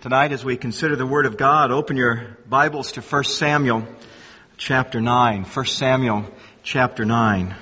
Tonight, as we consider the Word of God, open your Bibles to 1 Samuel chapter 9. 1 Samuel chapter 9.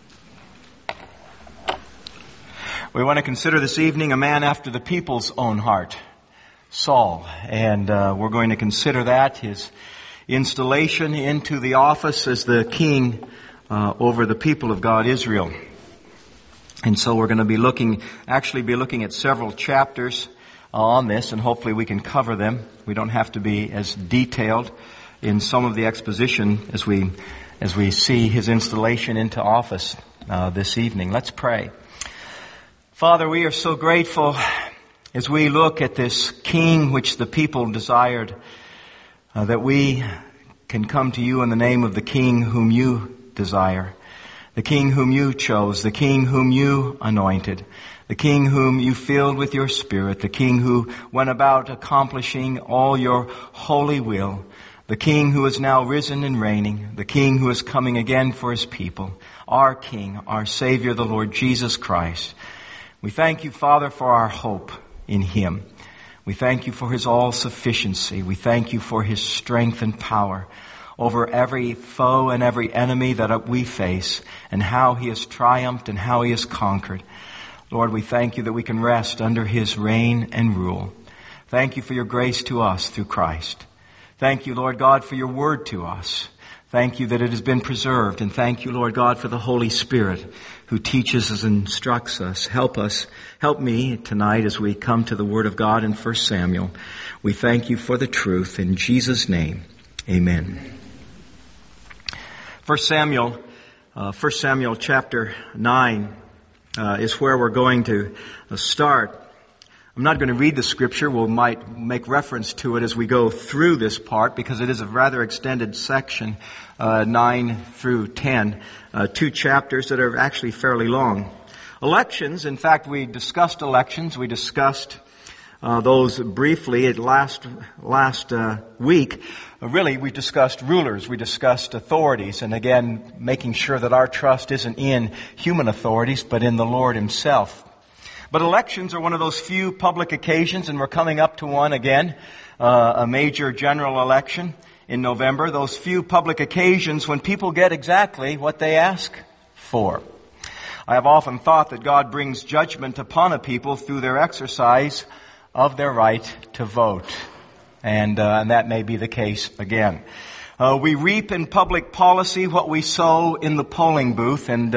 We want to consider this evening a man after the people's own heart, Saul. And we're going to consider that, his installation into the office as the king over the people of God, Israel. And so we're going to be looking at several chapters on this, and hopefully we can cover them. We don't have to be as detailed in some of the exposition as we see his installation into office this evening. Let's pray. Father, we are so grateful as we look at this king which the people desired, that we can come to you in the name of the king whom you desire, the king whom you chose, the king whom you anointed, the king whom you filled with your Spirit, the king who went about accomplishing all your holy will, the king who is now risen and reigning, the king who is coming again for his people, our King, our Savior, the Lord Jesus Christ. We thank you, Father, for our hope in him. We thank you for his all-sufficiency. We thank you for his strength and power over every foe and every enemy that we face, and how he has triumphed and how he has conquered. Lord, we thank you that we can rest under his reign and rule. Thank you for your grace to us through Christ. Thank you, Lord God, for your word to us. Thank you that it has been preserved. And thank you, Lord God, for the Holy Spirit who teaches us and instructs us. Help me tonight as we come to the word of God in 1 Samuel. We thank you for the truth. In Jesus' name, amen. 1 Samuel chapter 9 is where we're going to start. I'm not going to read the scripture. We might make reference to it as we go through this part, because it is a rather extended section, 9 through 10, 2 chapters that are actually fairly long. Elections, in fact, we discussed elections. We discussed those briefly at last week. Really, we discussed rulers, we discussed authorities, and again, making sure that our trust isn't in human authorities, but in the Lord himself. But elections are one of those few public occasions, and we're coming up to one again, a major general election in November, those few public occasions when people get exactly what they ask for. I have often thought that God brings judgment upon a people through their exercise of their right to vote. And that may be the case again. We reap in public policy what we sow in the polling booth, and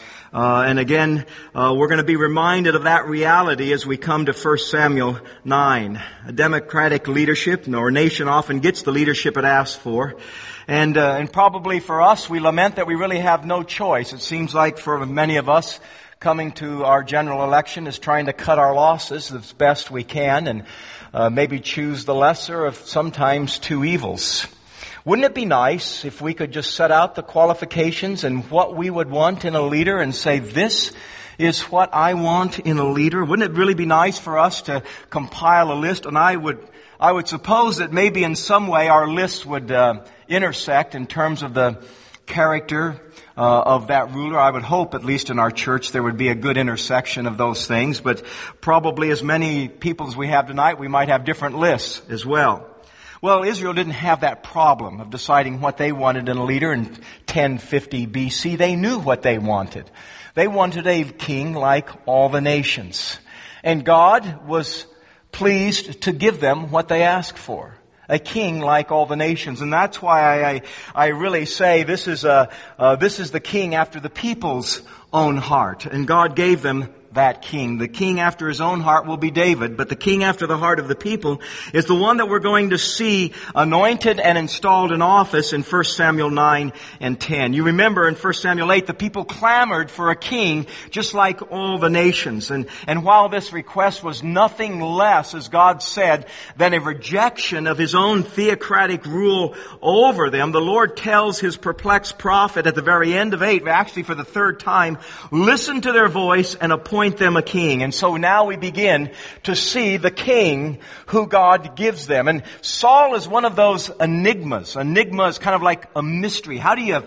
again, we're going to be reminded of that reality as we come to 1 Samuel 9. A democratic leadership, our nation often gets the leadership it asks for. And probably for us, we lament that we really have no choice. It seems like for many of us, coming to our general election is trying to cut our losses as best we can, and maybe choose the lesser of sometimes two evils. Wouldn't it be nice if we could just set out the qualifications and what we would want in a leader and say, this is what I want in a leader? Wouldn't it really be nice for us to compile a list? And I would suppose that maybe in some way our list would intersect in terms of the character of that ruler. I would hope, at least in our church, there would be a good intersection of those things. But probably as many people as we have tonight, we might have different lists as well. Well, Israel didn't have that problem of deciding what they wanted in a leader in 1050 BC. They knew what they wanted. They wanted a king like all the nations. And God was pleased to give them what they asked for. A king like all the nations. And that's why I really say this is the king after the people's own heart. And God gave them that king. The king after his own heart will be David, but the king after the heart of the people is the one that we're going to see anointed and installed in office in 1 Samuel 9 and 10. You remember in 1 Samuel 8, the people clamored for a king just like all the nations. And while this request was nothing less, as God said, than a rejection of his own theocratic rule over them, the Lord tells his perplexed prophet at the very end of 8, actually for the third time, listen to their voice and appoint them a king. And so now we begin to see the king who God gives them. And Saul is one of those enigmas. Enigma is kind of like a mystery. How do you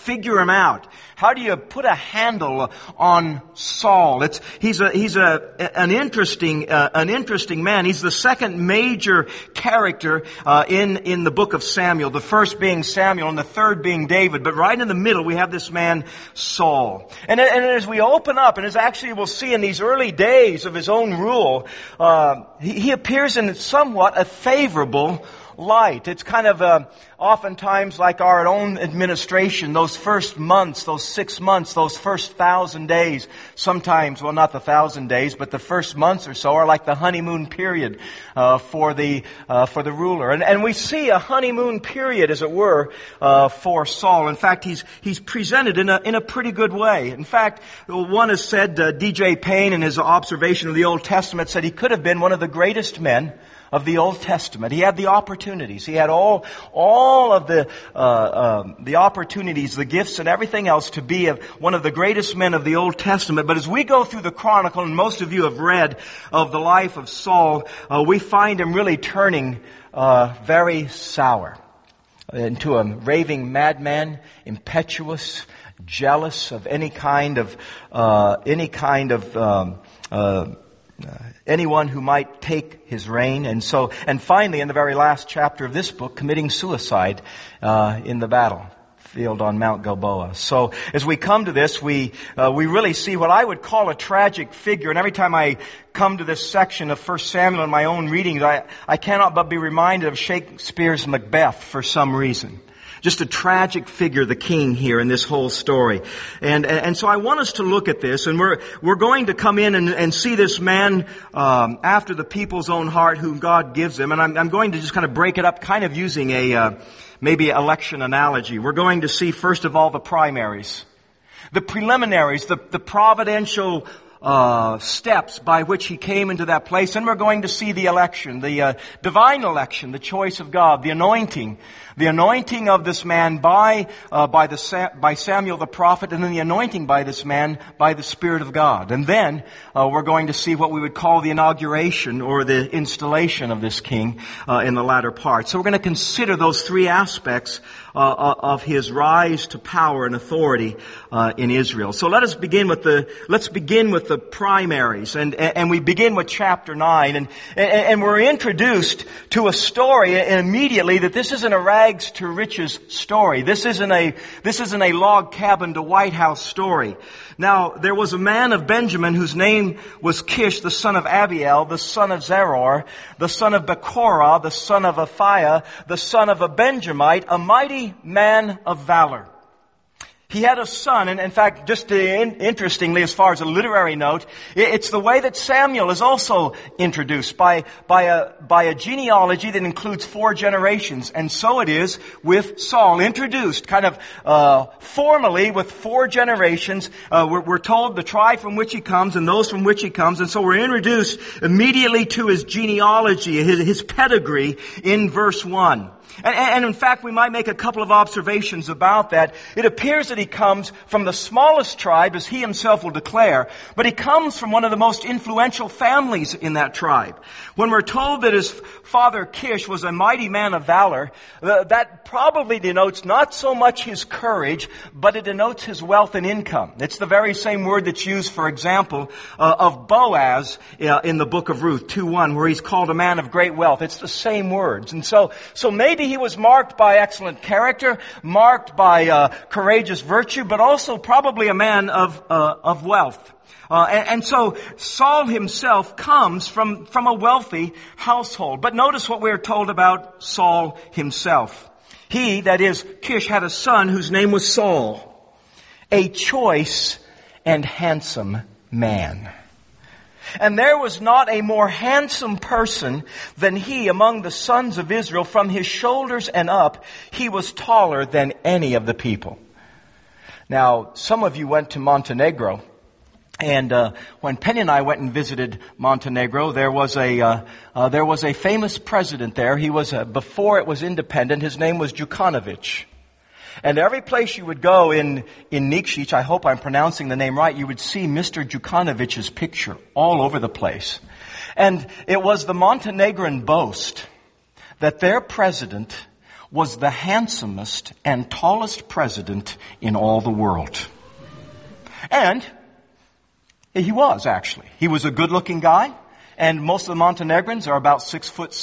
figure him out? How do you put a handle on Saul? He's an interesting man. He's the second major character in the book of Samuel. The first being Samuel and the third being David. But right in the middle we have this man Saul. And as we open up, and as actually we'll see in these early days of his own rule, he appears in somewhat a favorable light. It's kind of oftentimes like our own administration, those first months, those 6 months, those first 1,000 days, sometimes, well, not the 1,000 days, but the first months or so are like the honeymoon period for the ruler. And we see a honeymoon period, as it were, for Saul. In fact, he's presented in a pretty good way. In fact, one has said, D.J. Payne in his observation of the Old Testament said he could have been one of the greatest men of the Old Testament. He had the opportunities. He had all of the opportunities, the gifts and everything else to be one of the greatest men of the Old Testament. But as we go through the Chronicle, and most of you have read of the life of Saul, we find him really turning very sour into a raving madman, impetuous, jealous of any kind of anyone who might take his reign. And finally, in the very last chapter of this book, committing suicide in the battlefield on Mount Gilboa. So as we come to this, we really see what I would call a tragic figure. And every time I come to this section of 1 Samuel in my own readings, I cannot but be reminded of Shakespeare's Macbeth for some reason. Just a tragic figure, the king here in this whole story. And so I want us to look at this, and we're going to come in and see this man, after the people's own heart whom God gives him. And I'm going to just kind of break it up, kind of using maybe election analogy. We're going to see first of all the primaries, the preliminaries, the providential steps by which he came into that place. And we're going to see the election, the divine election, the choice of God, the anointing of this man by Samuel the prophet, and then the anointing by this man by the Spirit of God. And then we're going to see what we would call the inauguration or the installation of this king in the latter part. So we're going to consider those three aspects of his rise to power and authority in Israel. So let's begin with the primaries, and we begin with chapter 9, and we're introduced to a story immediately that this isn't a rags to riches story. This isn't a log cabin to White House story. Now, there was a man of Benjamin whose name was Kish, the son of Abiel, the son of Zeror, the son of Bekorah, the son of Aphiah, the son of a Benjamite, a mighty man of valor. He had a son, and in fact, just interestingly, as far as a literary note, it's the way that Samuel is also introduced by a genealogy that includes 4 generations, and so it is with Saul, introduced kind of formally with 4 generations. We're told the tribe from which he comes and those from which he comes, and so we're introduced immediately to his genealogy, his pedigree in verse 1. And in fact, we might make a couple of observations about that. It appears that he comes from the smallest tribe, as he himself will declare, but he comes from one of the most influential families in that tribe. When we're told that his father Kish was a mighty man of valor, that probably denotes not so much his courage, but it denotes his wealth and income. It's the very same word that's used, for example, of Boaz in the book of Ruth 2:1, where he's called a man of great wealth. It's the same words. And so maybe he was marked by excellent character, marked by courageous virtue, but also probably a man of wealth. And so Saul himself comes from a wealthy household. But notice what we're told about Saul himself. He, that is, Kish, had a son whose name was Saul, a choice and handsome man. And there was not a more handsome person than he among the sons of Israel. From his shoulders and up, he was taller than any of the people. Now, some of you went to Montenegro. And when Penny and I went and visited Montenegro, there was a famous president there. He was before it was independent. His name was Đukanović. And every place you would go in Nikšić, I hope I'm pronouncing the name right, you would see Mr. Đukanović's picture all over the place. And it was the Montenegrin boast that their president was the handsomest and tallest president in all the world. And he was, actually. He was a good-looking guy, and most of the Montenegrins are about 6'7",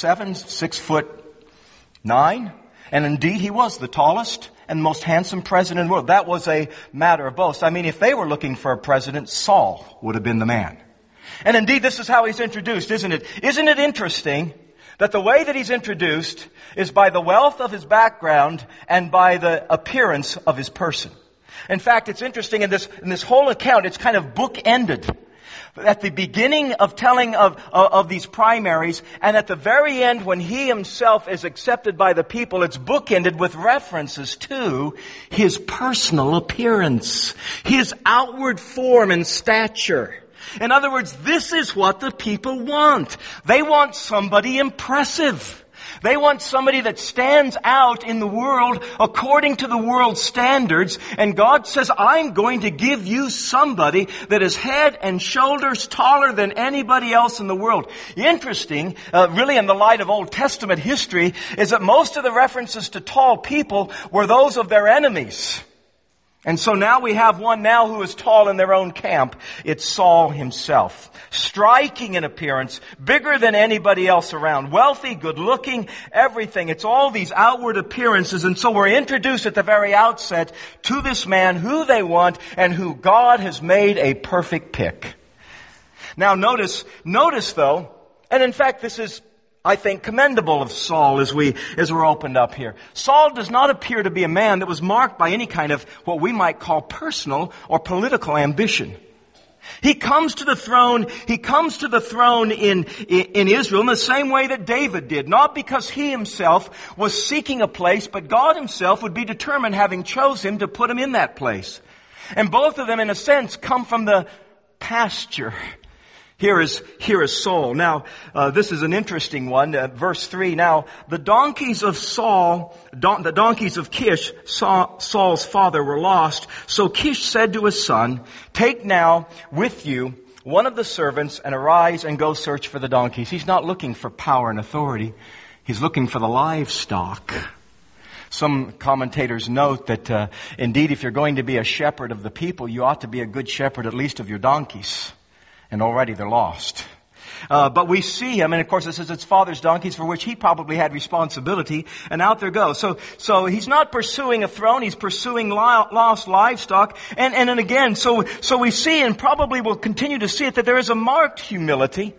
6'9", and indeed he was the tallest and most handsome president in the world. That was a matter of boast. I mean, if they were looking for a president, Saul would have been the man. And indeed, this is how he's introduced, isn't it? Isn't it interesting that the way that he's introduced is by the wealth of his background and by the appearance of his person? In fact, it's interesting in this whole account, it's kind of book-ended. At the beginning of telling of these primaries, and at the very end when he himself is accepted by the people, it's bookended with references to his personal appearance, his outward form and stature. In other words, this is what the people want. They want somebody impressive. They want somebody that stands out in the world according to the world's standards. And God says, I'm going to give you somebody that is head and shoulders taller than anybody else in the world. Interesting, really in the light of Old Testament history, is that most of the references to tall people were those of their enemies. And so now we have one now who is tall in their own camp. It's Saul himself. Striking in appearance, bigger than anybody else around, wealthy, good looking, everything. It's all these outward appearances. And so we're introduced at the very outset to this man who they want and who God has made a perfect pick. Now notice though, and in fact this is, I think, commendable of Saul as we're opened up here. Saul does not appear to be a man that was marked by any kind of what we might call personal or political ambition. He comes to the throne in Israel in the same way that David did. Not because he himself was seeking a place, but God himself would be determined, having chose him, to put him in that place. And both of them, in a sense, come from the pasture. Here is Saul. Now, this is an interesting one. Verse 3. Now, the donkeys of the donkeys of Kish, Saul's father, were lost. So Kish said to his son, take now with you one of the servants and arise and go search for the donkeys. He's not looking for power and authority. He's looking for the livestock. Some commentators note that indeed if you're going to be a shepherd of the people, you ought to be a good shepherd at least of your donkeys. And already they're lost. But we see him, and of course it says it's father's donkeys for which he probably had responsibility, and out there goes. So he's not pursuing a throne, he's pursuing lost livestock. And again, so we see, and probably will continue to see it, that there is a marked humility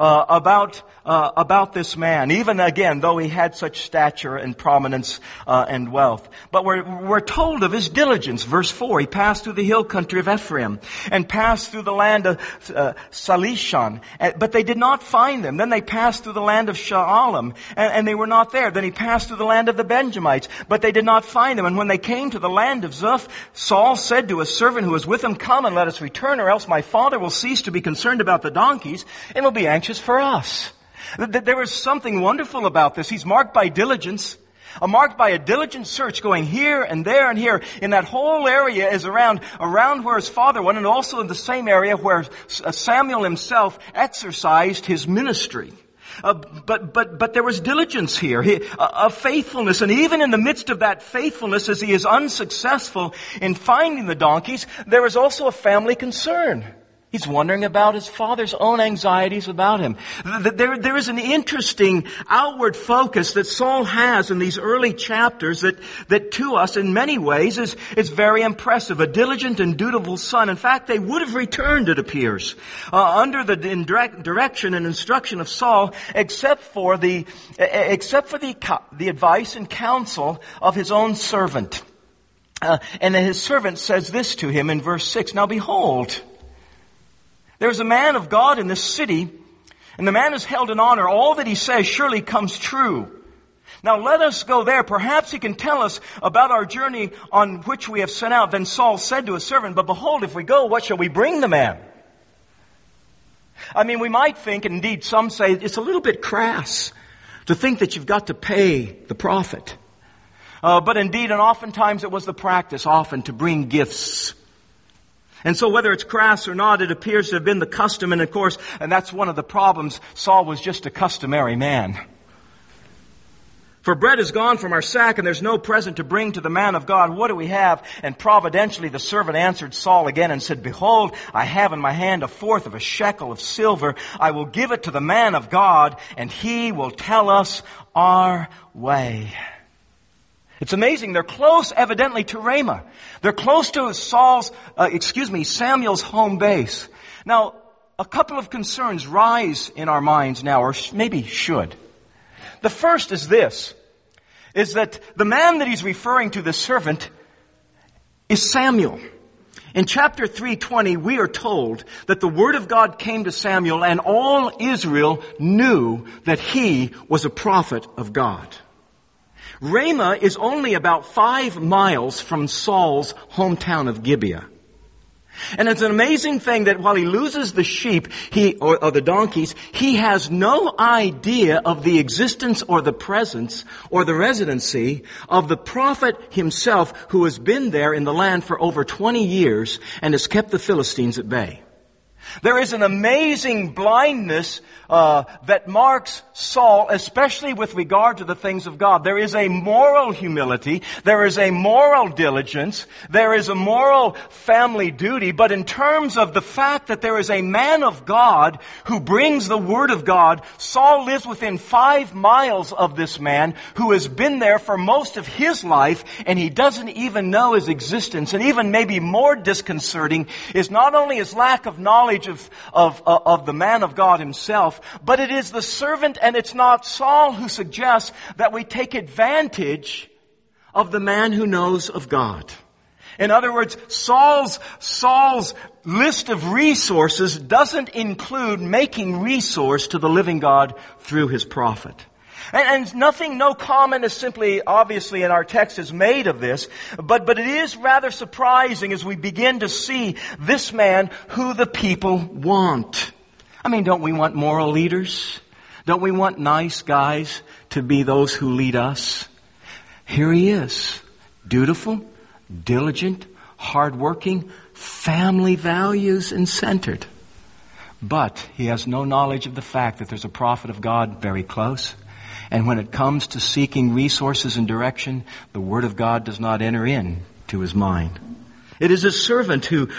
about this man, even again, though he had such stature and prominence and wealth. But we're told of his diligence. Verse 4, he passed through the hill country of Ephraim and passed through the land of Salishan, but they did not find them. Then they passed through the land of Shaalim, and they were not there. Then he passed through the land of the Benjamites, but they did not find them. And when they came to the land of Zuph, Saul said to a servant who was with him, come and let us return, or else my father will cease to be concerned about the donkeys and will be anxious for us. There is something wonderful about this. He's marked by diligence, marked by a diligent search going here and there and here. In that whole area is around where his father went, and also in the same area where Samuel himself exercised his ministry. But there was diligence here, a faithfulness, and even in the midst of that faithfulness, as he is unsuccessful in finding the donkeys, there is also a family concern. He's wondering about his father's own anxieties about him. There is an interesting outward focus that Saul has in these early chapters that to us in many ways is very impressive. A diligent and dutiful son. In fact, they would have returned, it appears, under the direction and instruction of Saul, except for the advice and counsel of his own servant. And his servant says this to him in verse 6, now behold, there's a man of God in this city, and the man is held in honor. All that he says surely comes true. Now let us go there. Perhaps he can tell us about our journey on which we have set out. Then Saul said to his servant, but behold, if we go, what shall we bring the man? I mean, we might think, and indeed some say, it's a little bit crass to think that you've got to pay the prophet. But indeed, and oftentimes it was the practice often to bring gifts. And so whether it's crass or not, it appears to have been the custom. And of course, and that's one of the problems, Saul was just a customary man. For bread is gone from our sack, and there's no present to bring to the man of God. What do we have? And providentially the servant answered Saul again and said, Behold, I have in my hand a fourth of a shekel of silver. I will give it to the man of God, and he will tell us our way. It's amazing. They're close, evidently, to Ramah. They're close to Samuel's home base. Now, a couple of concerns rise in our minds now, or maybe should. The first is this, is that the man that he's referring to, the servant, is Samuel. In chapter 3:20, we are told that the word of God came to Samuel, and all Israel knew that he was a prophet of God. Ramah is only about 5 miles from Saul's hometown of Gibeah. And it's an amazing thing that while he loses the sheep, or the donkeys, he has no idea of the existence or the presence or the residency of the prophet himself, who has been there in the land for over 20 years and has kept the Philistines at bay. There is an amazing blindness that marks Saul, especially with regard to the things of God. There is a moral humility. There is a moral diligence. There is a moral family duty. But in terms of the fact that there is a man of God who brings the Word of God, Saul lives within 5 miles of this man who has been there for most of his life, and he doesn't even know his existence. And even maybe more disconcerting is not only his lack of knowledge of the man of God himself, but it is the servant, and it's not Saul, who suggests that we take advantage of the man who knows of God. In other words, Saul's list of resources doesn't include making resource to the living God through his prophet. And no comment is simply, obviously, in our text is made of this, but it is rather surprising as we begin to see this man who the people want. I mean, don't we want moral leaders? Don't we want nice guys to be those who lead us? Here he is, dutiful, diligent, hardworking, family values and centered. But he has no knowledge of the fact that there's a prophet of God very close. And when it comes to seeking resources and direction, the Word of God does not enter in to his mind. It is his servant who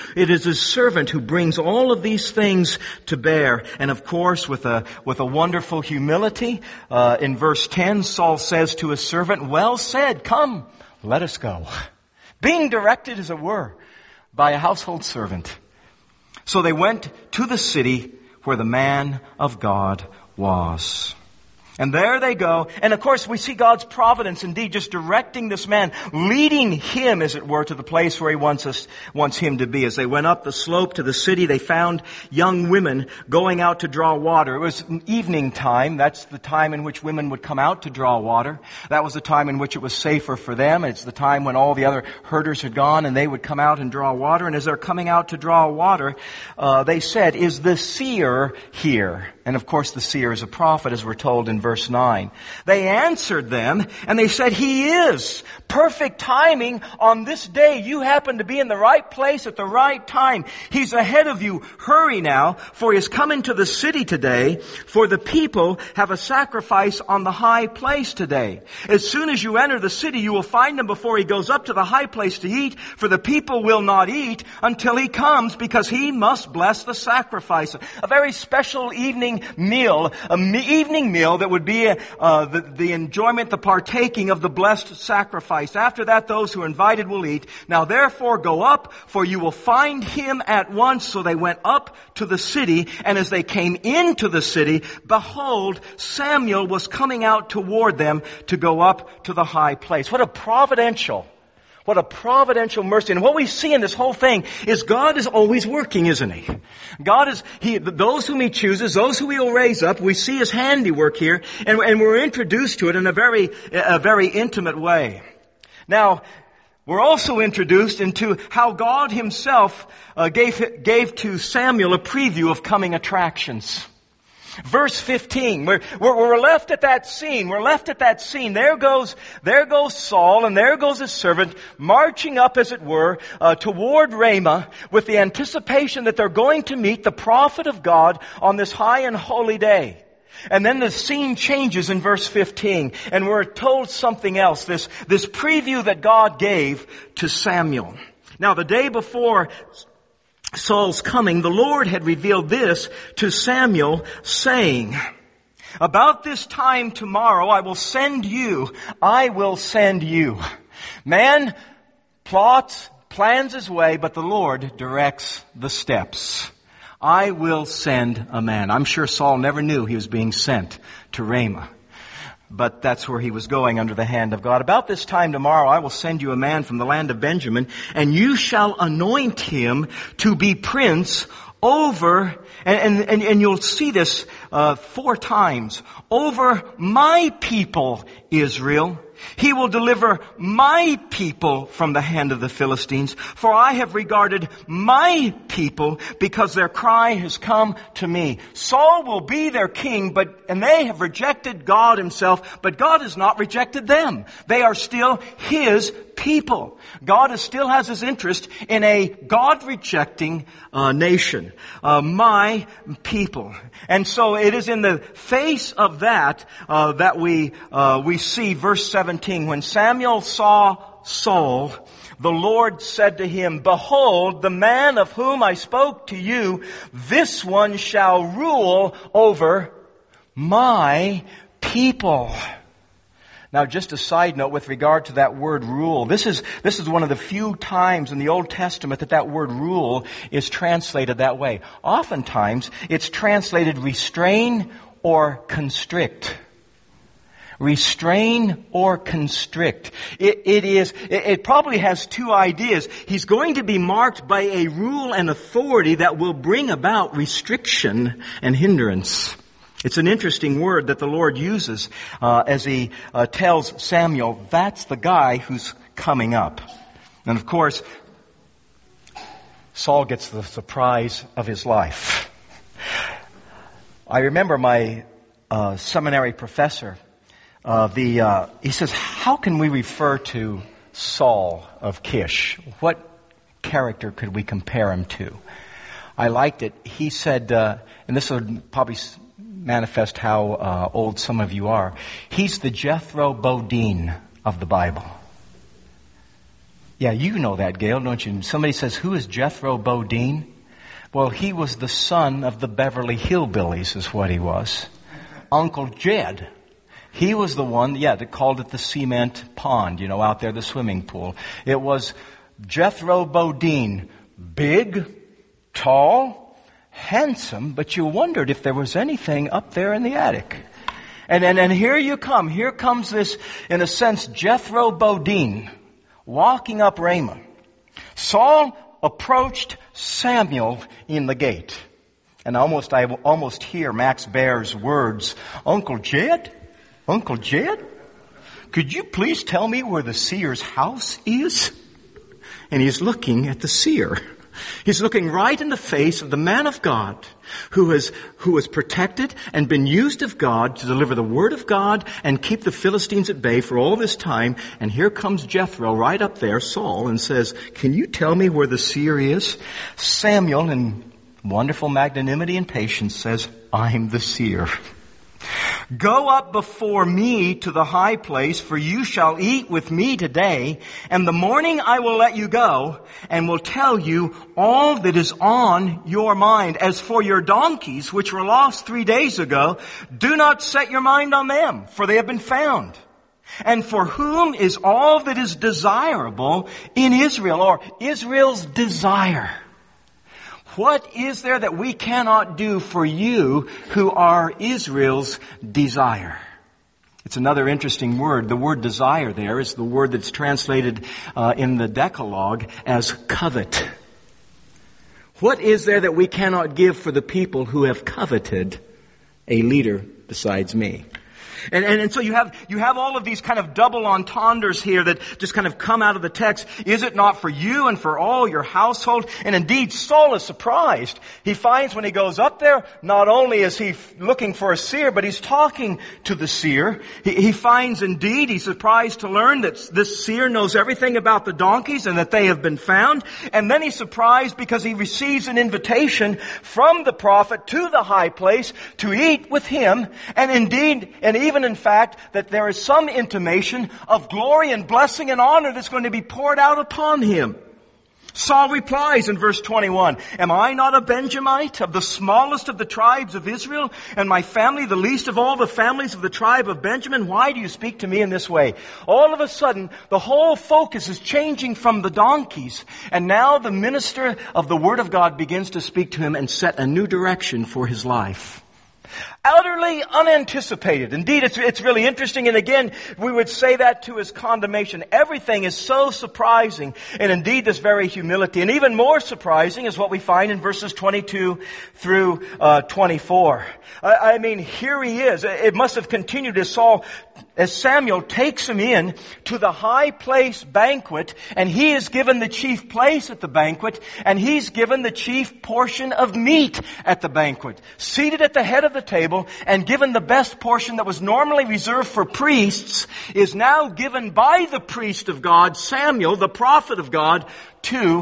brings all of these things to bear. And of course, with a wonderful humility, in verse 10, Saul says to his servant, Well said, come, let us go. Being directed, as it were, by a household servant. So they went to the city where the man of God was. And there they go. And of course, we see God's providence indeed just directing this man, leading him, as it were, to the place where he wants him to be. As they went up the slope to the city, they found young women going out to draw water. It was evening time. That's the time in which women would come out to draw water. That was the time in which it was safer for them. It's the time when all the other herders had gone and they would come out and draw water. And as they're coming out to draw water, they said, Is the seer here? And of course, the seer is a prophet, as we're told in verse 9. They answered them, and they said, He is. Perfect timing on this day. You happen to be in the right place at the right time. He's ahead of you. Hurry now, for he has come into the city today, for the people have a sacrifice on the high place today. As soon as you enter the city, you will find him before he goes up to the high place to eat, for the people will not eat until he comes, because he must bless the sacrifice. A very special evening meal, evening meal that would be the enjoyment, the partaking of the blessed sacrifice. After that, those who are invited will eat. Now therefore go up, for you will find him at once. So they went up to the city, and as they came into the city, behold, Samuel was coming out toward them to go up to the high place. What a providential mercy. And what we see in this whole thing is God is always working, isn't He? Those whom He chooses, those who He will raise up, we see His handiwork here, and we're introduced to it in a very intimate way. Now, we're also introduced into how God Himself gave to Samuel a preview of coming attractions. Verse 15, we're left at that scene. There goes Saul, and there goes his servant, marching up, as it were, toward Ramah, with the anticipation that they're going to meet the prophet of God on this high and holy day. And then the scene changes in verse 15, and we're told something else, this preview that God gave to Samuel. Now, the day before Saul's coming, the Lord had revealed this to Samuel, saying, "About this time tomorrow I will send you. Man plans his way, but the Lord directs the steps. I will send a man." I'm sure Saul never knew he was being sent to Ramah. But that's where he was going under the hand of God. "About this time tomorrow I will send you a man from the land of Benjamin, and you shall anoint him to be prince over," and you'll see this 4 times, "over my people Israel. He will deliver my people from the hand of the Philistines, for I have regarded my people because their cry has come to me." Saul will be their king, and they have rejected God himself, but God has not rejected them. They are still his people. God still has his interest in a God-rejecting nation. My people. And so it is in the face of that that we see verse 17. "When Samuel saw Saul, the Lord said to him, 'Behold, the man of whom I spoke to you, this one shall rule over my people.'" Now, just a side note with regard to that word rule. This is one of the few times in the Old Testament that word rule is translated that way. Oftentimes, it's translated restrain or constrict. Restrain or constrict. It probably has 2 ideas. He's going to be marked by a rule and authority that will bring about restriction and hindrance. It's an interesting word that the Lord uses as he tells Samuel, that's the guy who's coming up. And of course, Saul gets the surprise of his life. I remember my seminary professor, he says, "How can we refer to Saul of Kish? What character could we compare him to?" I liked it. He said, and this would probably manifest how old some of you are. He's the Jethro Bodine of the Bible. Yeah, you know that, Gail, don't you? Somebody says, "Who is Jethro Bodine?" Well, he was the son of the Beverly Hillbillies is what he was. Uncle Jed. He was the one, that called it the cement pond, out there, the swimming pool. It was Jethro Bodine. Big, tall, handsome, but you wondered if there was anything up there in the attic. And here you come. Here comes this, in a sense, Jethro Bodine walking up Ramah. Saul approached Samuel in the gate. And I almost hear Max Baer's words, "Uncle Jed? Uncle Jed? Could you please tell me where the seer's house is?" And he's looking at the seer. He's looking right in the face of the man of God who has protected and been used of God to deliver the word of God and keep the Philistines at bay for all this time. And here comes Jethro right up there, Saul, and says, "Can you tell me where the seer is?" Samuel, in wonderful magnanimity and patience, says, "I'm the seer. Go up before me to the high place, for you shall eat with me today, and the morning I will let you go, and will tell you all that is on your mind. As for your donkeys, which were lost 3 days ago, do not set your mind on them, for they have been found. And for whom is all that is desirable in Israel," or Israel's desire. What is there that we cannot do for you who are Israel's desire? It's another interesting word. The word desire there is the word that's translated in the Decalogue as covet. What is there that we cannot give for the people who have coveted a leader besides me? And so you have all of these kind of double entendres here that just kind of come out of the text. Is it not for you and for all your household? And indeed, Saul is surprised. He finds when he goes up there, not only is he looking for a seer, but he's talking to the seer. He finds indeed, he's surprised to learn that this seer knows everything about the donkeys and that they have been found. And then he's surprised because he receives an invitation from the prophet to the high place to eat with him. And indeed, and even in fact, that there is some intimation of glory and blessing and honor that's going to be poured out upon him. Saul replies in verse 21, "Am I not a Benjamite, of the smallest of the tribes of Israel, and my family the least of all the families of the tribe of Benjamin? Why do you speak to me in this way?" All of a sudden, the whole focus is changing from the donkeys, and now the minister of the Word of God begins to speak to him and set a new direction for his life. Utterly unanticipated. Indeed, it's really interesting, and again, we would say that to his condemnation. Everything is so surprising, and indeed this very humility. And even more surprising is what we find in verses 22 through 24. I mean, here he is. It must have continued as Samuel takes him in to the high place banquet, and he is given the chief place at the banquet, and he's given the chief portion of meat at the banquet. Seated at the head of the table and given the best portion that was normally reserved for priests is now given by the priest of God, Samuel, the prophet of God, to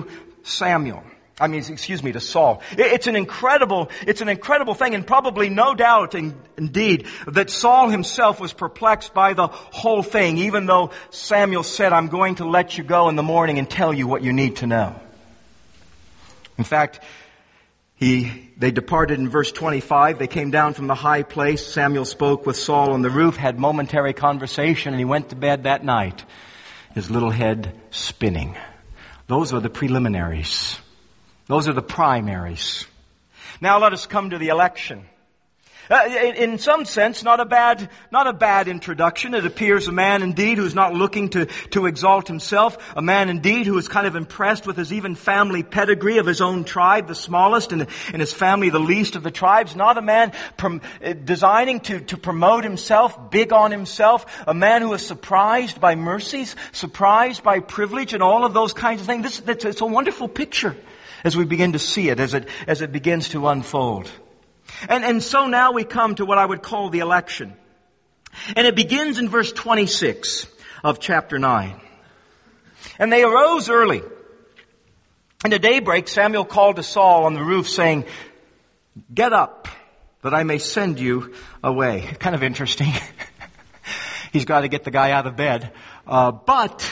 Saul. It's an incredible thing, and probably no doubt indeed that Saul himself was perplexed by the whole thing, even though Samuel said, "I'm going to let you go in the morning and tell you what you need to know." In fact, they departed in verse 25. They came down from the high place. Samuel spoke with Saul on the roof, had momentary conversation, and he went to bed that night, his little head spinning. Those are the preliminaries. Those are the primaries. Now let us come to the election. In some sense, not a bad introduction. It appears a man indeed who's not looking to exalt himself. A man indeed who is kind of impressed with his even family pedigree of his own tribe, the smallest, and his family, the least of the tribes. Not a man designing to promote himself, big on himself. A man who is surprised by mercies, surprised by privilege, and all of those kinds of things. It's a wonderful picture as we begin to see it, as it begins to unfold. And so now we come to what I would call the election. And it begins in verse 26 of chapter 9. "And they arose early. And at daybreak Samuel called to Saul on the roof, saying, 'Get up, that I may send you away.'" Kind of interesting. He's got to get the guy out of bed. But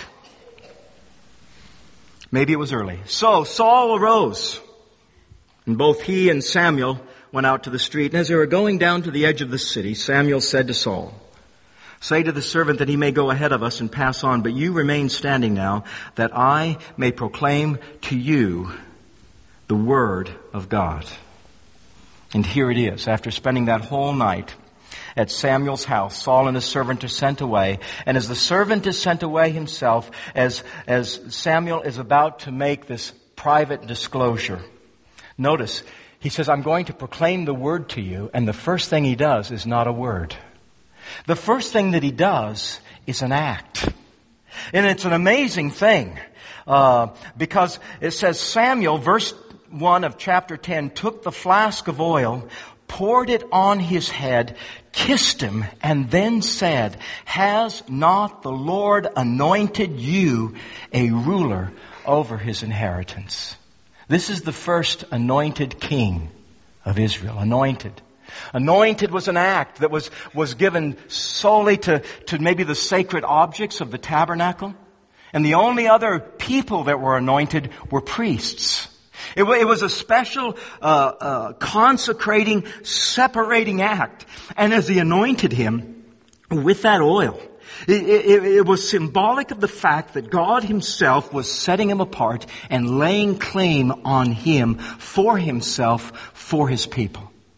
maybe it was early. So Saul arose, and both he and Samuel went out to the street. And as they were going down to the edge of the city, Samuel said to Saul, "Say to the servant that he may go ahead of us and pass on, but you remain standing now, that I may proclaim to you the word of God." And here it is. After spending that whole night at Samuel's house, Saul and his servant are sent away. And as the servant is sent away himself, as Samuel is about to make this private disclosure, notice, he says, "I'm going to proclaim the word to you," and the first thing he does is not a word. The first thing that he does is an act. And it's an amazing thing, because it says Samuel, verse 1 of chapter 10, took the flask of oil, poured it on his head, kissed him, and then said, "Has not the Lord anointed you a ruler over his inheritance?" This is the first anointed king of Israel. Anointed. Anointed was an act that was given solely to maybe the sacred objects of the tabernacle. And the only other people that were anointed were priests. It was a special consecrating, separating act. And as he anointed him with that oil, it was symbolic of the fact that God himself was setting him apart and laying claim on him for himself, for his people.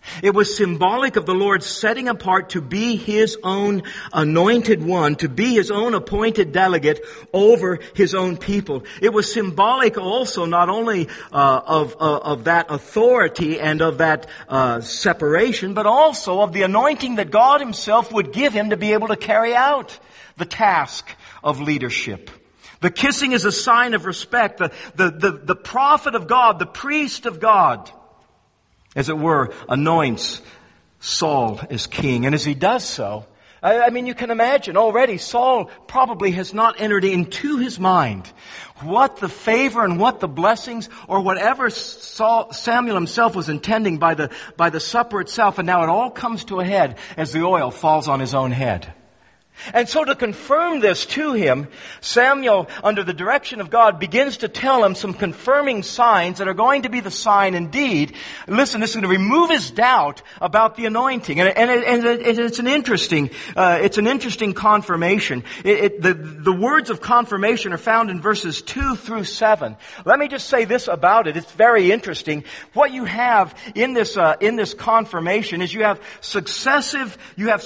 It was symbolic of the Lord setting apart to be His own anointed one, to be His own appointed delegate over His own people. It was symbolic also not only of that authority and of that separation, but also of the anointing that God Himself would give him to be able to carry out the task of leadership. The kissing is a sign of respect. The prophet of God, the priest of God, as it were, anoints Saul as king. And as he does so, I mean, you can imagine already Saul probably has not entered into his mind what the favor and what the blessings or whatever Samuel himself was intending by the supper itself. And now it all comes to a head as the oil falls on his own head. And so to confirm this to him, Samuel, under the direction of God, begins to tell him some confirming signs that are going to be the sign indeed. Listen, this is going to remove his doubt about the anointing. And it's an interesting confirmation. The words of confirmation are found in verses 2 through 7. Let me just say this about it. It's very interesting. What you have in this confirmation is you have successive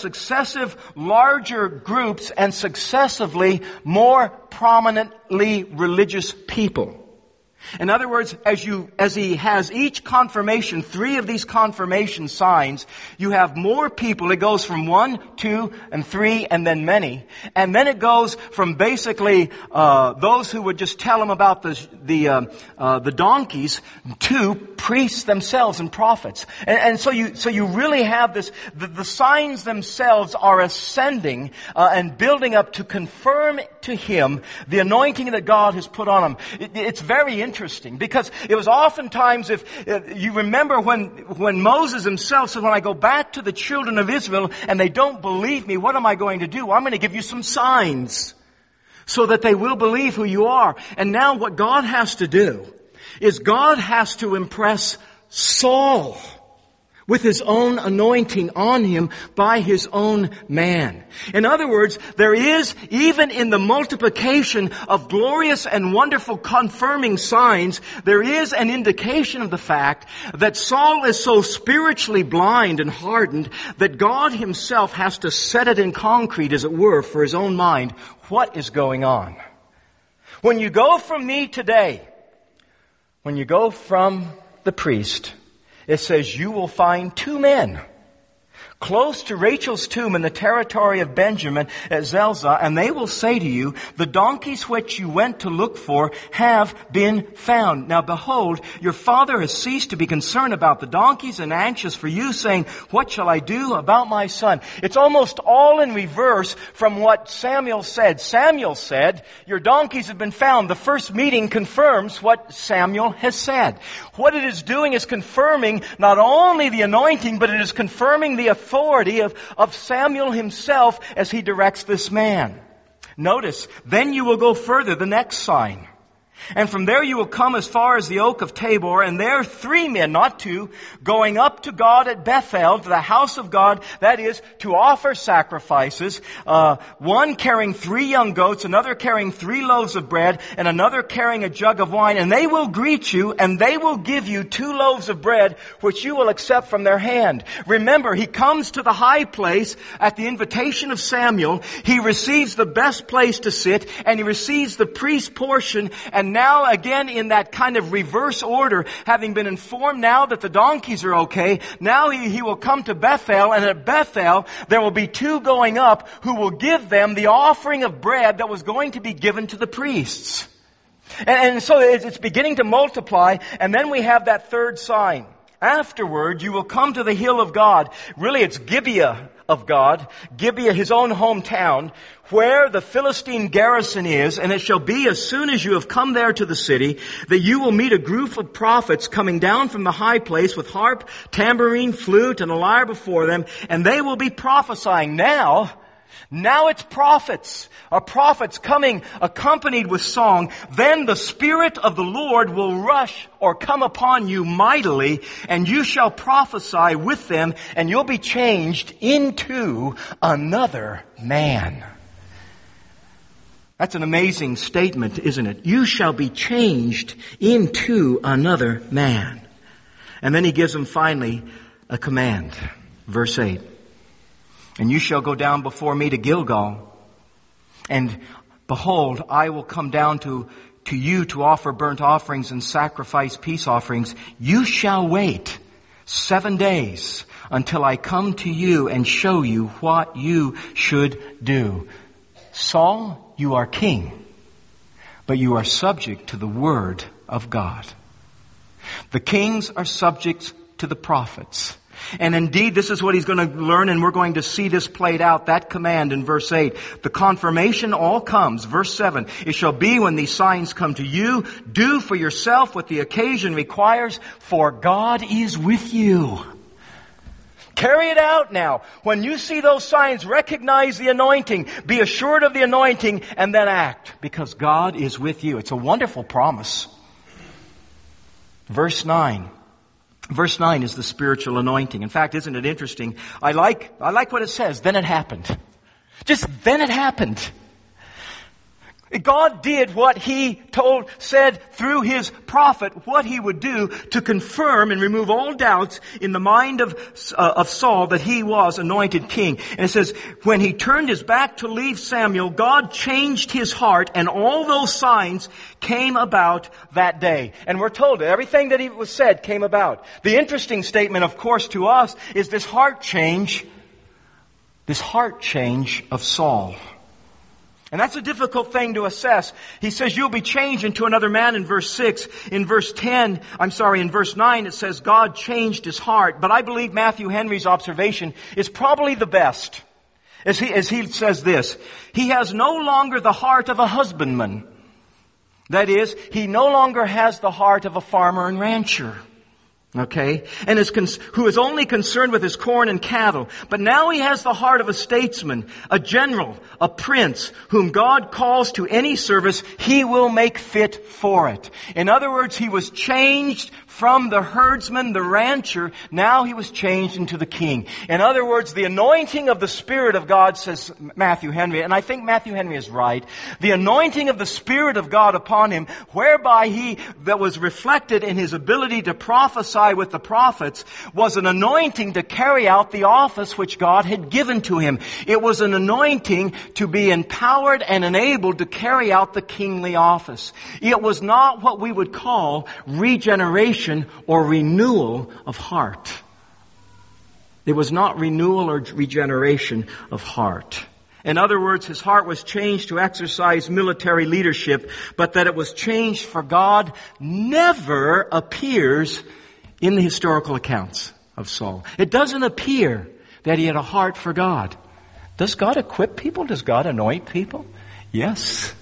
larger groups and successively more prominently religious people. In other words, as he has each confirmation, 3 of these confirmation signs, you have more people. It goes from 1, 2, and 3, and then many. And then it goes from basically those who would just tell him about the donkeys to priests themselves and prophets. And so you really have this. The signs themselves are ascending and building up to confirm to him the anointing that God has put on him. It's very interesting because it was oftentimes, if you remember when Moses himself said, when I go back to the children of Israel and they don't believe me, what am I going to do? I'm going to give you some signs so that they will believe who you are. And now what God has to do is God has to impress Saul with His own anointing on him by His own man. In other words, there is, even in the multiplication of glorious and wonderful confirming signs, there is an indication of the fact that Saul is so spiritually blind and hardened that God Himself has to set it in concrete, as it were, for his own mind, what is going on. When you go from me today, when you go from the priest, it says you will find 2 men close to Rachel's tomb in the territory of Benjamin at Zelzah, and they will say to you, the donkeys which you went to look for have been found. Now behold, your father has ceased to be concerned about the donkeys and anxious for you, saying, what shall I do about my son? It's almost all in reverse from what Samuel said. Samuel said, your donkeys have been found. The first meeting confirms what Samuel has said. What it is doing is confirming not only the anointing, but it is confirming the authority of Samuel himself as he directs this man. Notice, then you will go further, the next sign. And from there you will come as far as the oak of Tabor, and there 3 men, not 2, going up to God at Bethel, to the house of God, that is, to offer sacrifices. One carrying 3 young goats, another carrying 3 loaves of bread, and another carrying a jug of wine. And they will greet you, and they will give you 2 loaves of bread, which you will accept from their hand. Remember, he comes to the high place at the invitation of Samuel. He receives the best place to sit, and he receives the priest's portion. And now again in that kind of reverse order, having been informed now that the donkeys are okay, now he will come to Bethel, and at Bethel there will be 2 going up who will give them the offering of bread that was going to be given to the priests. And so it's beginning to multiply, and then we have that 3rd sign. Afterward, you will come to the hill of God. Really, it's Gibeah of God, Gibeah, his own hometown, where the Philistine garrison is, and it shall be as soon as you have come there to the city, that you will meet a group of prophets coming down from the high place with harp, tambourine, flute, and a lyre before them, and they will be prophesying. Now it's prophets coming accompanied with song. Then the Spirit of the Lord will rush or come upon you mightily, and you shall prophesy with them, and you'll be changed into another man. That's an amazing statement, isn't it? You shall be changed into another man. And then he gives them finally a command. Verse 8. And you shall go down before me to Gilgal, and behold, I will come down to you to offer burnt offerings and sacrifice peace offerings. You shall wait 7 days until I come to you and show you what you should do. Saul, you are king, but you are subject to the word of God. The kings are subject to the prophets. And indeed, this is what he's going to learn, and we're going to see this played out, that command in verse 8. The confirmation all comes. Verse 7, it shall be when these signs come to you, do for yourself what the occasion requires, for God is with you. Carry it out now. When you see those signs, recognize the anointing, be assured of the anointing, and then act, because God is with you. It's a wonderful promise. Verse 9. Verse 9 is the spiritual anointing. In fact, isn't it interesting? I like what it says. Then it happened. Just then it happened. God did what He said through His prophet, what He would do to confirm and remove all doubts in the mind of Saul that he was anointed king. And it says, when he turned his back to leave Samuel, God changed his heart, and all those signs came about that day. And we're told that everything that was said came about. The interesting statement, of course, to us is this heart change of Saul. And that's a difficult thing to assess. He says, you'll be changed into another man in verse 6. In verse 9, it says God changed his heart. But I believe Matthew Henry's observation is probably the best. As he says this, he has no longer the heart of a husbandman. That is, he no longer has the heart of a farmer and rancher. Okay? And who is only concerned with his corn and cattle. But now he has the heart of a statesman, a general, a prince, whom God calls to any service he will make fit for it. In other words, he was changed from the herdsman, the rancher. Now he was changed into the king. In other words, the anointing of the Spirit of God, says Matthew Henry, and I think Matthew Henry is right, the anointing of the Spirit of God upon him, whereby that was reflected in his ability to prophesy with the prophets, was an anointing to carry out the office which God had given to him. It was an anointing to be empowered and enabled to carry out the kingly office. It was not what we would call regeneration or renewal of heart. It was not renewal or regeneration of heart. In other words, his heart was changed to exercise military leadership, but that it was changed for God never appears in the historical accounts of Saul. It doesn't appear that he had a heart for God. Does God equip people? Does God anoint people? Yes.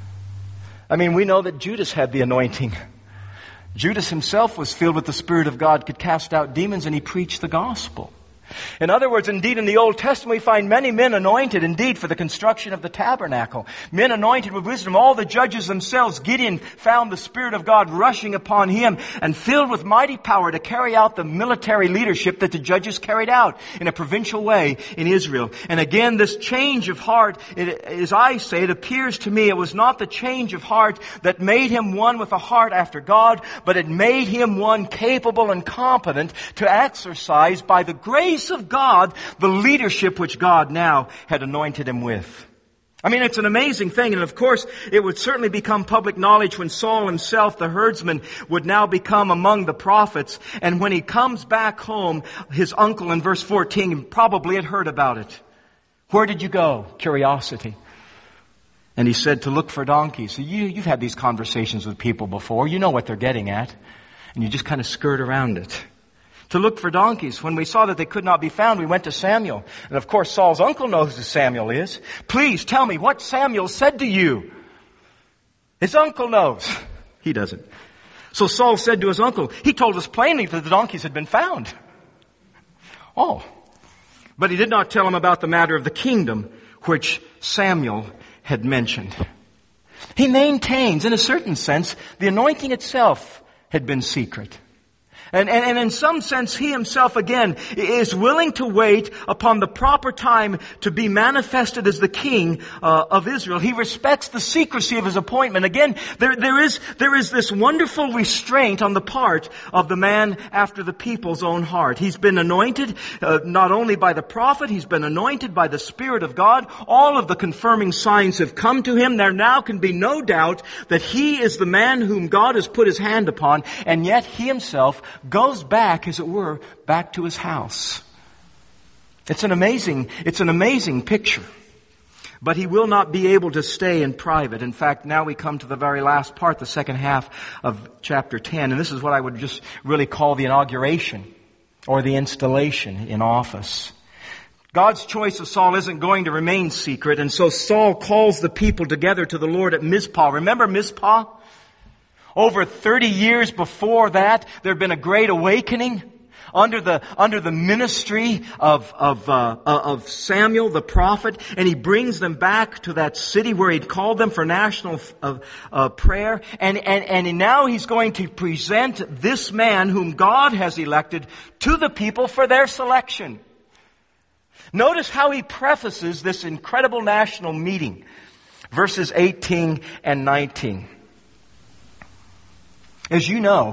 I mean, we know that Judas had the anointing. Judas himself was filled with the Spirit of God, could cast out demons, and he preached the gospel. In other words, indeed, in the Old Testament, we find many men anointed, indeed, for the construction of the tabernacle. Men anointed with wisdom. All the judges themselves. Gideon found the Spirit of God rushing upon him and filled with mighty power to carry out the military leadership that the judges carried out in a provincial way in Israel. And again, this change of heart, as I say, it appears to me it was not the change of heart that made him one with a heart after God, but it made him one capable and competent to exercise by the grace of God, the leadership which God now had anointed him with. I mean, it's an amazing thing. And of course, it would certainly become public knowledge when Saul himself, the herdsman, would now become among the prophets. And when he comes back home, his uncle in verse 14 probably had heard about it. Where did you go? Curiosity. And he said to look for donkeys. So you've had these conversations with people before. You know what they're getting at. And you just kind of skirt around it. To look for donkeys. When we saw that they could not be found, we went to Samuel. And of course, Saul's uncle knows who Samuel is. Please tell me what Samuel said to you. His uncle knows. He doesn't. So Saul said to his uncle, he told us plainly that the donkeys had been found. Oh. But he did not tell him about the matter of the kingdom which Samuel had mentioned. He maintains, in a certain sense, the anointing itself had been secret. And in some sense, he himself, again, is willing to wait upon the proper time to be manifested as the king of Israel. He respects the secrecy of his appointment. Again, there is this wonderful restraint on the part of the man after the people's own heart. He's been anointed not only by the prophet, he's been anointed by the Spirit of God. All of the confirming signs have come to him. There now can be no doubt that he is the man whom God has put his hand upon, and yet he himself goes back, as it were, back to his house. It's an amazing picture. But he will not be able to stay in private. In fact, now we come to the very last part, the second half of chapter 10, and this is what I would just really call the inauguration or the installation in office. God's choice of Saul isn't going to remain secret, and so Saul calls the people together to the Lord at Mizpah. Remember Mizpah? Over 30 years before that, there had been a great awakening under the ministry of Samuel the prophet, and he brings them back to that city where he'd called them for national prayer, and now he's going to present this man whom God has elected to the people for their selection. Notice how he prefaces this incredible national meeting, verses 18 and 19. As you know,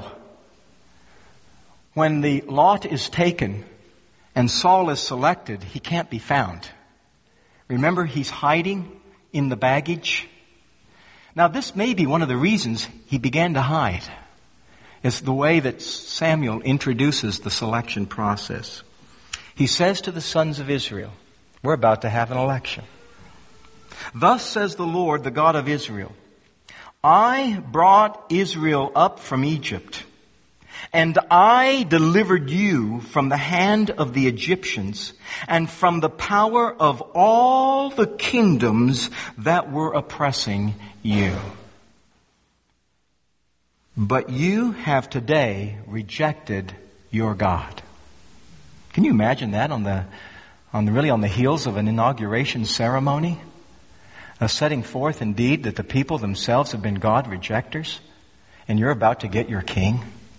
when the lot is taken and Saul is selected, he can't be found. Remember, he's hiding in the baggage. Now, this may be one of the reasons he began to hide. It's the way that Samuel introduces the selection process. He says to the sons of Israel, we're about to have an election. Thus says the Lord, the God of Israel, I brought Israel up from Egypt, and I delivered you from the hand of the Egyptians and from the power of all the kingdoms that were oppressing you. But you have today rejected your God. Can you imagine that on the heels of an inauguration ceremony? Setting forth indeed that the people themselves have been God rejectors, and you're about to get your king.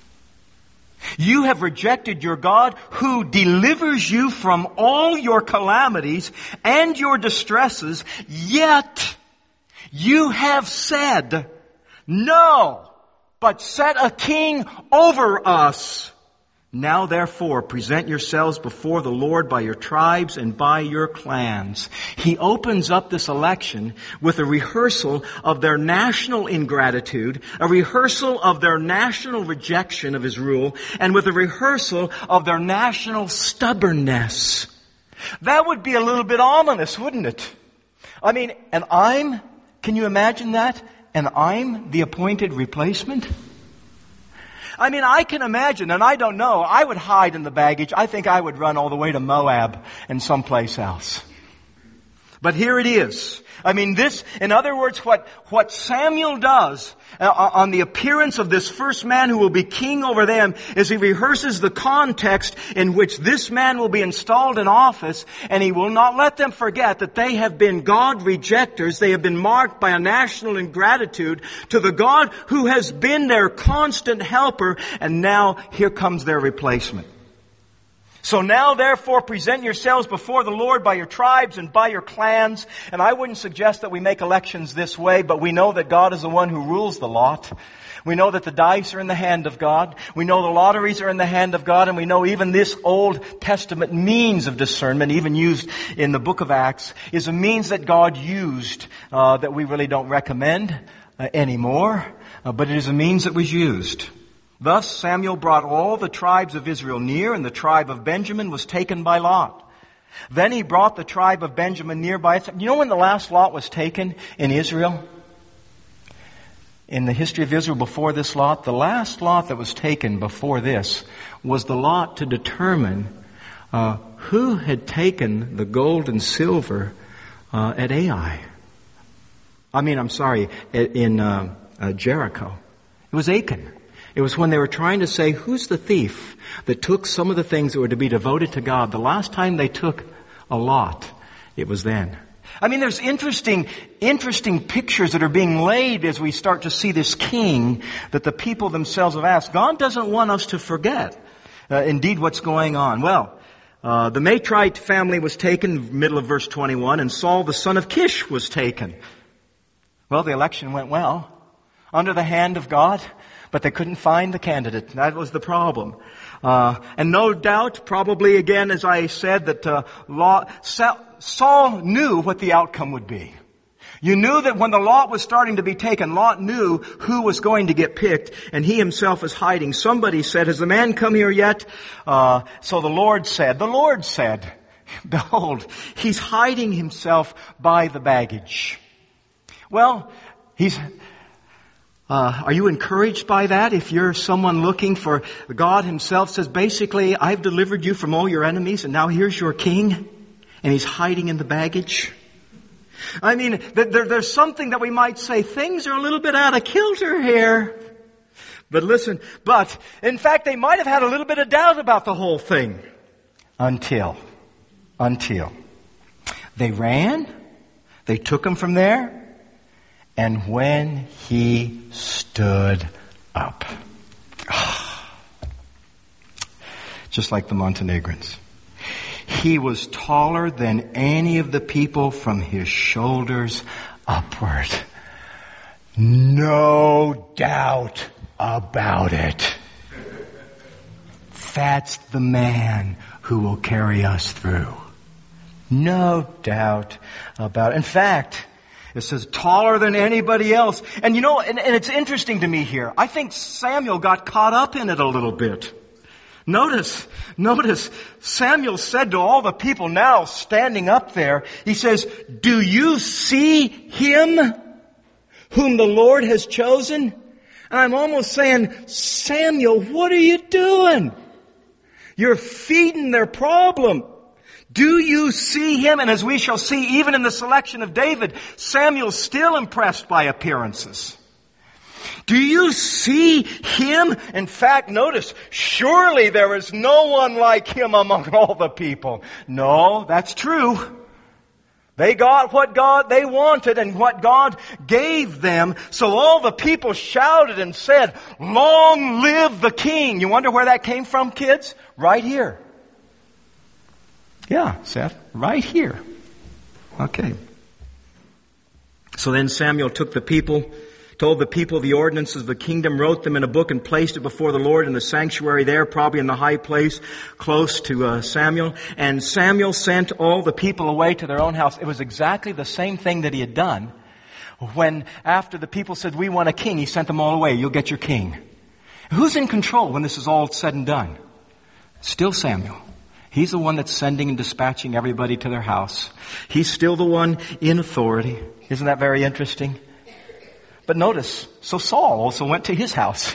You have rejected your God who delivers you from all your calamities and your distresses, yet you have said, no, but set a king over us. Now therefore present yourselves before the Lord by your tribes and by your clans. He opens up this election with a rehearsal of their national ingratitude, a rehearsal of their national rejection of his rule, and with a rehearsal of their national stubbornness. That would be a little bit ominous, wouldn't it? I mean, can you imagine that? And I'm the appointed replacement? I mean, I can imagine, and I don't know, I would hide in the baggage. I think I would run all the way to Moab and someplace else. But here it is. I mean, in other words, what Samuel does on the appearance of this first man who will be king over them is he rehearses the context in which this man will be installed in office, and he will not let them forget that they have been God rejectors. They have been marked by a national ingratitude to the God who has been their constant helper, and now here comes their replacement. So now therefore present yourselves before the Lord by your tribes and by your clans. And I wouldn't suggest that we make elections this way, but we know that God is the one who rules the lot. We know that the dice are in the hand of God. We know the lotteries are in the hand of God. And we know even this Old Testament means of discernment, even used in the book of Acts, is a means that God used that we really don't recommend anymore. But it is a means that was used. Thus Samuel brought all the tribes of Israel near, and the tribe of Benjamin was taken by lot. Then he brought the tribe of Benjamin near by itself. You know when the last lot was taken in Israel? In the history of Israel before this lot, the last lot that was taken before this was the lot to determine who had taken the gold and silver at Ai. In Jericho. It was Achan. It was when they were trying to say, who's the thief that took some of the things that were to be devoted to God? The last time they took a lot, it was then. I mean, there's interesting pictures that are being laid as we start to see this king that the people themselves have asked. God doesn't want us to forget, indeed, what's going on. Well, the Matrite family was taken, middle of verse 21, and Saul, the son of Kish, was taken. Well, the election went well, under the hand of God, but they couldn't find the candidate. That was the problem. And no doubt, probably again, as I said, that Saul knew what the outcome would be. You knew that when the lot was starting to be taken, Lot knew who was going to get picked, and he himself was hiding. Somebody said, has the man come here yet? So the Lord said, behold, he's hiding himself by the baggage. Well, are you encouraged by that? If you're someone looking for, God himself says, basically, I've delivered you from all your enemies, and now here's your king, and he's hiding in the baggage. I mean, there's something that we might say, things are a little bit out of kilter here. But listen, in fact, they might have had a little bit of doubt about the whole thing. Until they ran, they took him from there, and when he stood up, just like the Montenegrins, he was taller than any of the people from his shoulders upward. No doubt about it. That's the man who will carry us through. No doubt about it. In fact, it says taller than anybody else. And you know, and it's interesting to me here. I think Samuel got caught up in it a little bit. Notice, Samuel said to all the people now standing up there, he says, do you see him whom the Lord has chosen? And I'm almost saying, Samuel, what are you doing? You're feeding their problem. Do you see him? And as we shall see, even in the selection of David, Samuel's still impressed by appearances. Do you see him? In fact, notice, surely there is no one like him among all the people. No, that's true. They got what they wanted and what God gave them. So all the people shouted and said, long live the king. You wonder where that came from, kids? Right here. Yeah, Seth, right here. Okay. So then Samuel took the people, told the people the ordinances of the kingdom, wrote them in a book and placed it before the Lord in the sanctuary there, probably in the high place close to Samuel. And Samuel sent all the people away to their own house. It was exactly the same thing that he had done when after the people said, we want a king, he sent them all away. You'll get your king. Who's in control when this is all said and done? Still Samuel. He's the one that's sending and dispatching everybody to their house. He's still the one in authority. Isn't that very interesting? But notice, so Saul also went to his house.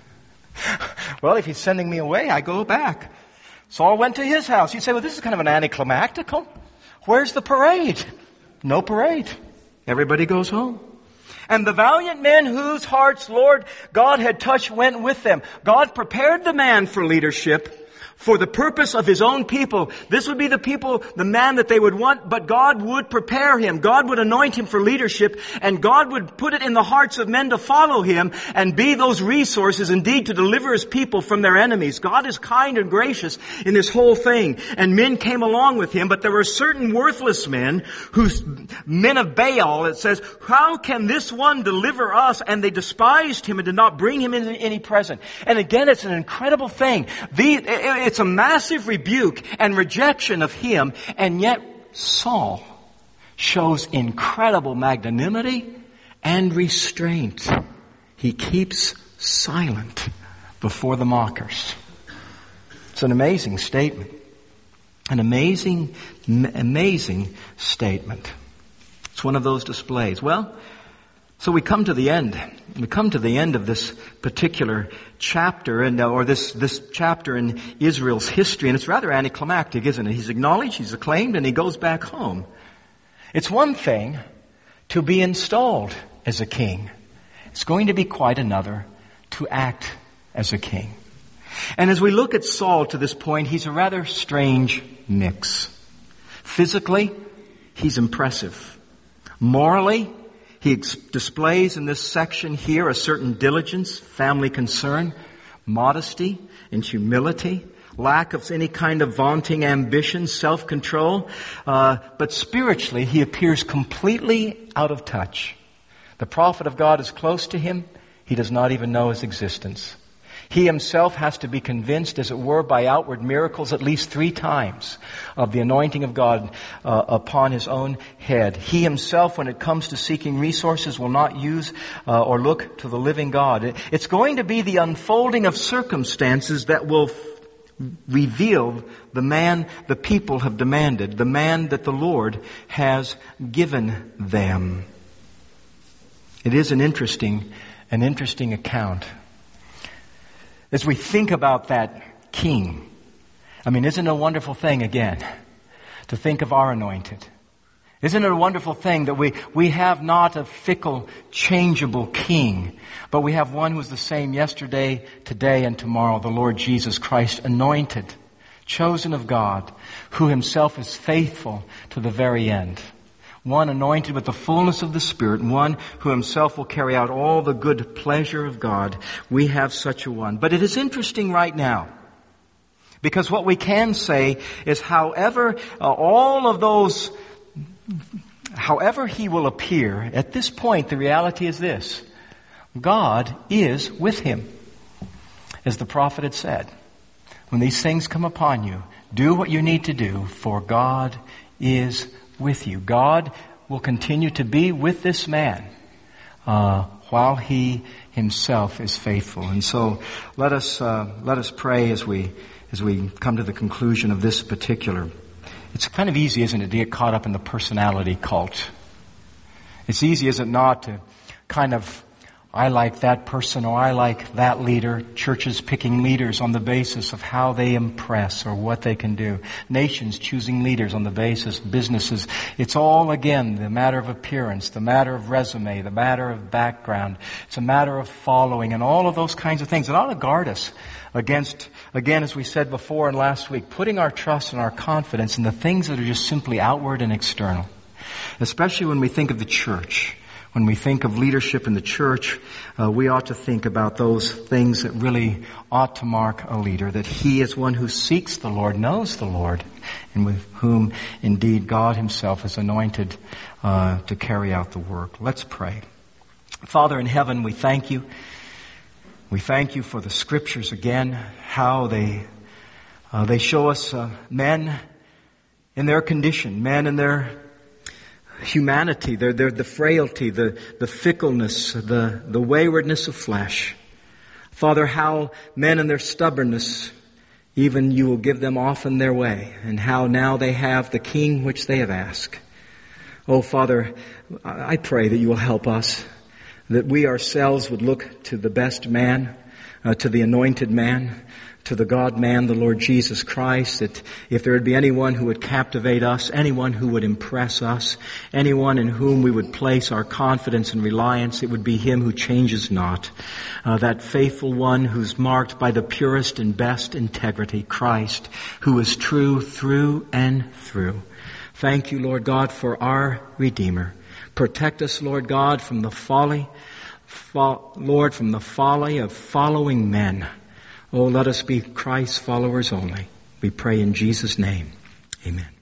Well, if he's sending me away, I go back. Saul went to his house. You say, well, this is kind of an anticlimactical. Where's the parade? No parade. Everybody goes home. And the valiant men whose hearts, Lord, God had touched went with them. God prepared the man for leadership for the purpose of his own people. This would be the man that they would want, but God would prepare him. God would anoint him for leadership, and God would put it in the hearts of men to follow him and be those resources indeed to deliver his people from their enemies. God is kind and gracious in this whole thing, and men came along with him, but there were certain worthless men, men of Baal, it says, how can this one deliver us? And they despised him and did not bring him in any present. And again, it's an incredible thing. It's a massive rebuke and rejection of him, and yet Saul shows incredible magnanimity and restraint. He keeps silent before the mockers. It's an amazing statement. An amazing statement. It's one of those displays. Well, so we come to the end. We come to the end of this particular chapter, or this chapter in Israel's history, and it's rather anticlimactic, isn't it? He's acknowledged, he's acclaimed, and he goes back home. It's one thing to be installed as a king. It's going to be quite another to act as a king. And as we look at Saul to this point, he's a rather strange mix. Physically, he's impressive. Morally, he displays in this section here a certain diligence, family concern, modesty and humility, lack of any kind of vaunting ambition, self-control. But spiritually, he appears completely out of touch. The prophet of God is close to him. He does not even know his existence. He himself has to be convinced, as it were, by outward miracles at least 3 times of the anointing of God upon his own head. He himself, when it comes to seeking resources, will not use or look to the living God. It's going to be the unfolding of circumstances that will reveal the man the people have demanded, the man that the Lord has given them. It is an interesting account. As we think about that king, I mean, isn't it a wonderful thing again to think of our anointed? Isn't it a wonderful thing that we have not a fickle, changeable king, but we have one who is the same yesterday, today, and tomorrow, the Lord Jesus Christ, anointed, chosen of God, who himself is faithful to the very end. One anointed with the fullness of the Spirit, and one who himself will carry out all the good pleasure of God. We have such a one. But it is interesting right now, because what we can say is however he will appear, at this point the reality is this: God is with him. As the prophet had said, when these things come upon you, do what you need to do, for God is with you. God will continue to be with this man while he himself is faithful. And so let us pray as we come to the conclusion of this particular. It's kind of easy, isn't it, to get caught up in the personality cult. It's easy, is it not, to kind of, I like that person or I like that leader. Churches picking leaders on the basis of how they impress or what they can do. Nations choosing leaders on the basis of businesses. It's all, again, the matter of appearance, the matter of resume, the matter of background. It's a matter of following and all of those kinds of things. It ought to guard us against, again, as we said before and last week, putting our trust and our confidence in the things that are just simply outward and external. Especially when we think of the church. When we think of leadership in the church, we ought to think about those things that really ought to mark a leader, that he is one who seeks the Lord, knows the Lord, and with whom indeed God himself is anointed to carry out the work. Let's pray. Father in heaven, we thank you. We thank you for the scriptures again, how they show us men in their condition, men in their humanity, the frailty, the fickleness, the waywardness of flesh. Father, how men in their stubbornness, even you will give them often their way, and how now they have the king which they have asked. Oh, Father, I pray that you will help us, that we ourselves would look to the best man, to the anointed man, to the God-man, the Lord Jesus Christ, that if there would be anyone who would captivate us, anyone who would impress us, anyone in whom we would place our confidence and reliance, it would be him who changes not. That faithful one who's marked by the purest and best integrity, Christ, who is true through and through. Thank you, Lord God, for our Redeemer. Protect us, Lord God, from the folly of following men. Oh, let us be Christ's followers only. We pray in Jesus' name. Amen.